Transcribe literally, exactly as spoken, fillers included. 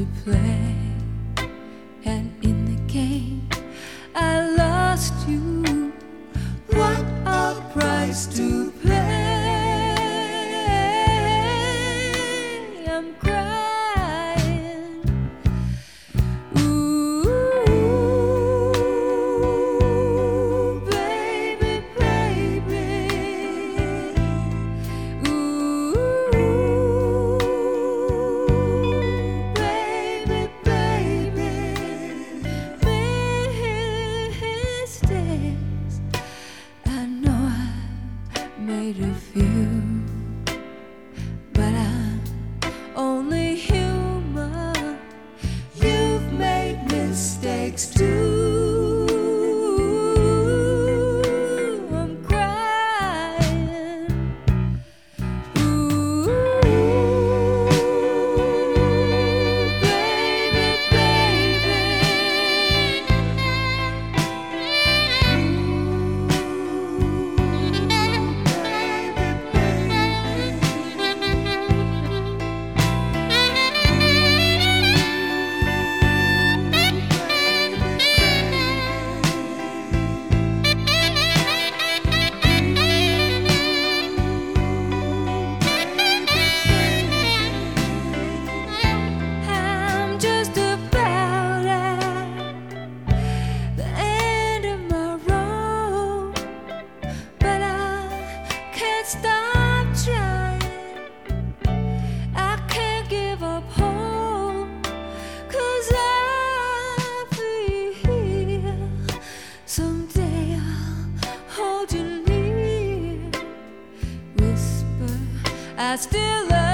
to play, and in the game I lost you. What a price to pay. I'm crying. Ooh, baby, baby. Ooh, baby, baby. Mistakes, I know I made a few, but I'm only human. You've made mistakes too. I'm crying. Ooh, baby, baby. I'm just about at the end of my road, but I can't stop trying. I can't give up hope, 'cause I feel someday I'll hold you near, whisper I still love